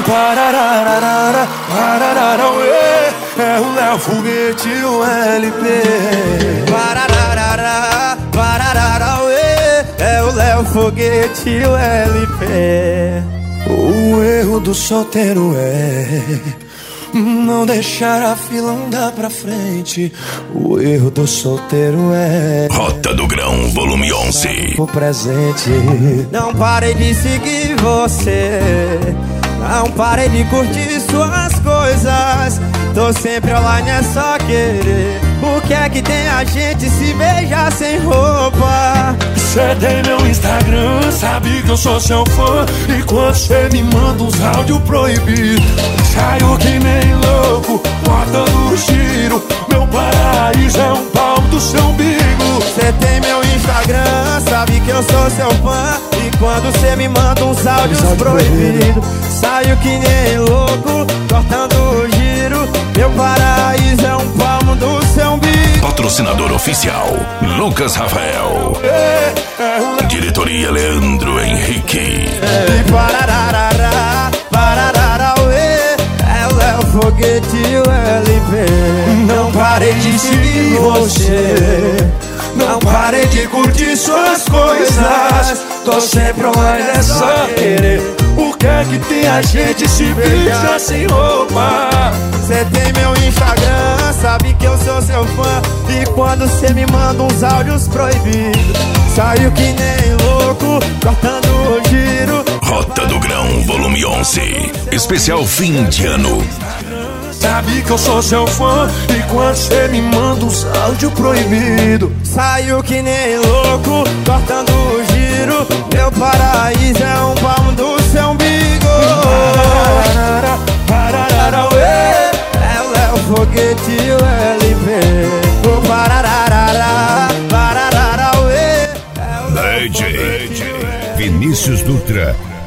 Parararara, pararara, uê. É o Léo Foguete, o LP. Parararara, pararara, uê. É o Léo Foguete, o LP. O erro do solteiro é não deixar a fila andar pra frente. O erro do solteiro é Rota do Grão, volume 11. o presente. Não parei de seguir você, não parei de curtir suas coisas. Tô sempre online, é só querer. O que é que tem a gente se beijar sem roupa? Cê tem meu Instagram, sabe que eu sou seu fã. E quando cê me manda uns áudios proibidos, saio que nem louco, botando giro. Meu paraíso é um pau do seu umbigo. Cê tem meu Instagram, sabe que eu sou seu fã. E quando cê me manda uns áudios proibidos, saio que nem louco, cortando o giro. Meu paraíso é um palmo do seu umbigo. Patrocinador oficial, Lucas Rafael. Diretoria Leandro Henrique. E parararara, pararara, uê. É o Léo Foguete e o LP. Não parei de seguir você, não parei de curtir suas coisas. Tô sempre online, é só querer. O que é que tem a gente se beija sem roupa? Cê tem meu Instagram, sabe que eu sou seu fã. E quando cê me manda uns áudios proibidos, saio que nem louco, cortando o giro. Rota do Grão, volume 11. Especial fim de ano. Sabe que eu sou seu fã. E quando cê me manda uns áudios proibidos, saio que nem louco, cortando o giro. Meu paraíso é um palmo do seu umbigo. pararara, pararara, uê. É o Léo Foguete e o LP. O parararara, pararara, uê. É o Léo DJ Foguete e o LP. Vinícius Dutra